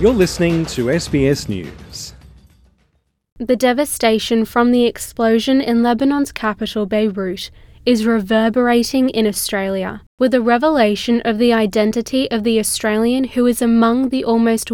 You're listening to SBS News. The devastation from the explosion in Lebanon's capital, Beirut, is reverberating in Australia, with the revelation of the identity of the Australian who is among the almost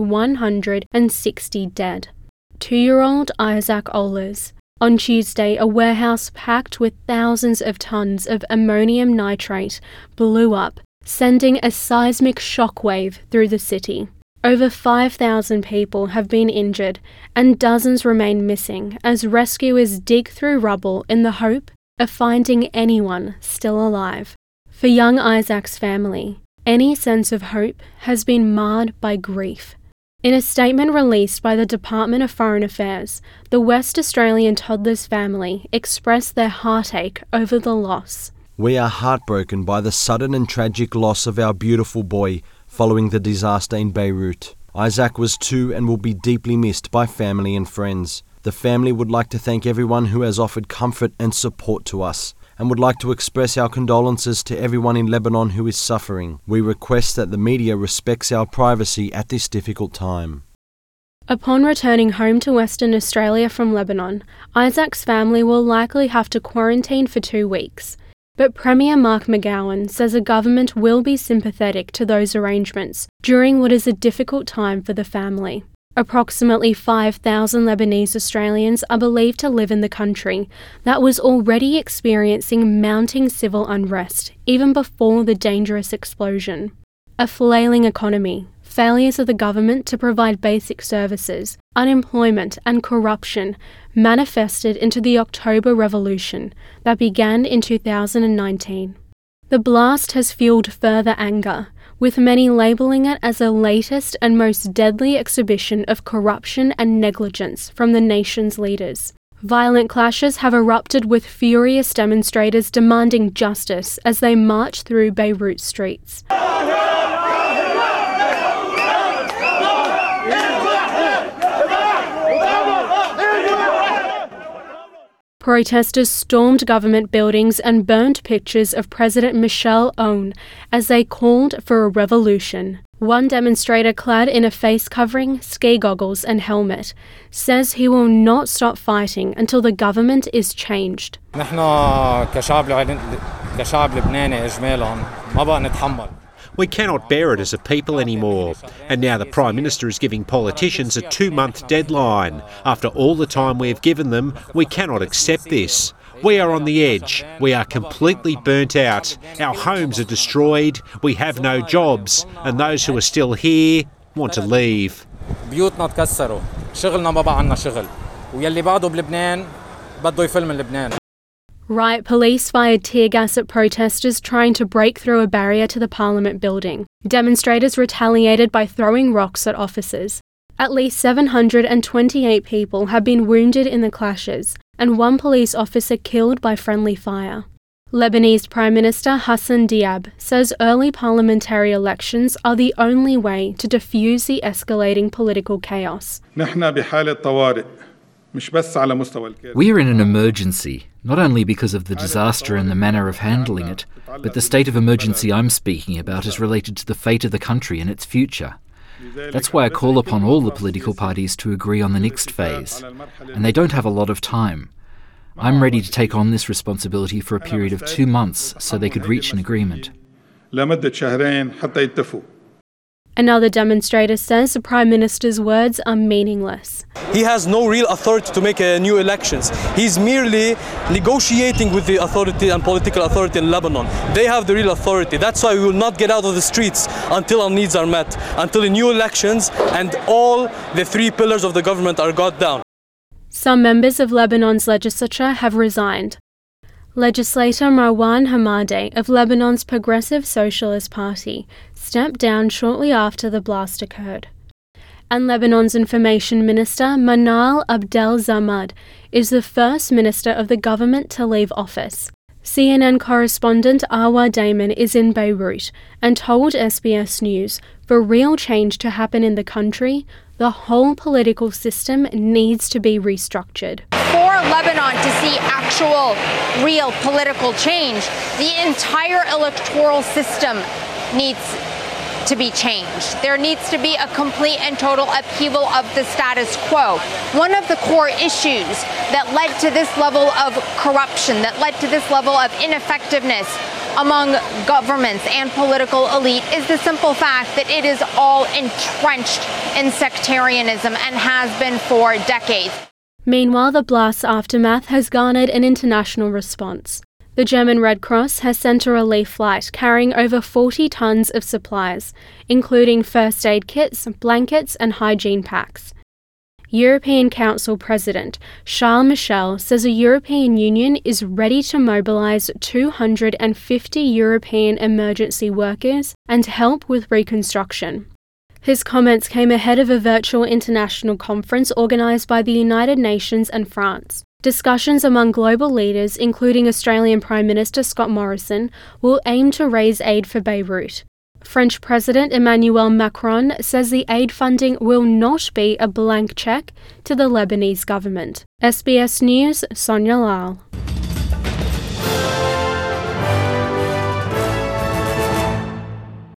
160 dead. 2-year-old Isaac Ohlers. On Tuesday, a warehouse packed with thousands of tons of ammonium nitrate blew up, sending a seismic shockwave through the city. Over 5,000 people have been injured and dozens remain missing as rescuers dig through rubble in the hope of finding anyone still alive. For young Isaac's family, any sense of hope has been marred by grief. In a statement released by the Department of Foreign Affairs, the West Australian toddler's family expressed their heartache over the loss. We are heartbroken by the sudden and tragic loss of our beautiful boy following the disaster in Beirut. Isaac was 2 and will be deeply missed by family and friends. The family would like to thank everyone who has offered comfort and support to us, and would like to express our condolences to everyone in Lebanon who is suffering. We request that the media respects our privacy at this difficult time. Upon returning home to Western Australia from Lebanon, Isaac's family will likely have to quarantine for 2 weeks. But Premier Mark McGowan says the government will be sympathetic to those arrangements during what is a difficult time for the family. Approximately 5,000 Lebanese Australians are believed to live in the country that was already experiencing mounting civil unrest even before the dangerous explosion. A flailing economy, failures of the government to provide basic services, unemployment and corruption manifested into the October Revolution that began in 2019. The blast has fueled further anger, with many labelling it as the latest and most deadly exhibition of corruption and negligence from the nation's leaders. Violent clashes have erupted with furious demonstrators demanding justice as they march through Beirut streets. Protesters stormed government buildings and burned pictures of President Michel Aoun as they called for a revolution. One demonstrator clad in a face covering, ski goggles and helmet says he will not stop fighting until the government is changed. We cannot bear it as a people anymore. And now the Prime Minister is giving politicians a 2-month deadline. After all the time we have given them, we cannot accept this. We are on the edge. We are completely burnt out. Our homes are destroyed. We have no jobs. And those who are still here want to leave. بيوتنا تكسروا، شغلنا ما بقى عنا شغل، ويلي بعده بلبنان بده يفل من لبنان. Riot police fired tear gas at protesters trying to break through a barrier to the Parliament building. Demonstrators retaliated by throwing rocks at officers. At least 728 people have been wounded in the clashes, and 1 police officer killed by friendly fire. Lebanese Prime Minister Hassan Diab says early parliamentary elections are the only way to defuse the escalating political chaos. We are in an emergency, not only because of the disaster and the manner of handling it, but the state of emergency I'm speaking about is related to the fate of the country and its future. That's why I call upon all the political parties to agree on the next phase, and they don't have a lot of time. I'm ready to take on this responsibility for a period of 2 months so they could reach an agreement. Another demonstrator says the Prime Minister's words are meaningless. He has no real authority to make new elections. He's merely negotiating with the authority and political authority in Lebanon. They have the real authority. That's why we will not get out of the streets until our needs are met, until the new elections and all the 3 pillars of the government are got down. Some members of Lebanon's legislature have resigned. Legislator Marwan Hamadeh of Lebanon's Progressive Socialist Party stepped down shortly after the blast occurred. And Lebanon's Information Minister Manal Abdel Zamad is the first minister of the government to leave office. CNN correspondent Awa Damon is in Beirut and told SBS News for real change to happen in the country, the whole political system needs to be restructured. For Lebanon to see actual, real political change, the entire electoral system needs to be changed. There needs to be a complete and total upheaval of the status quo. One of the core issues that led to this level of corruption, that led to this level of ineffectiveness among governments and political elite is the simple fact that it is all entrenched in sectarianism and has been for decades. Meanwhile, the blast's aftermath has garnered an international response. The German Red Cross has sent a relief flight carrying over 40 tons of supplies, including first aid kits, blankets and hygiene packs. European Council President Charles Michel says the European Union is ready to mobilise 250 European emergency workers and help with reconstruction. His comments came ahead of a virtual international conference organised by the United Nations and France. Discussions among global leaders, including Australian Prime Minister Scott Morrison, will aim to raise aid for Beirut. French President Emmanuel Macron says the aid funding will not be a blank cheque to the Lebanese government. SBS News, Sonia Lal.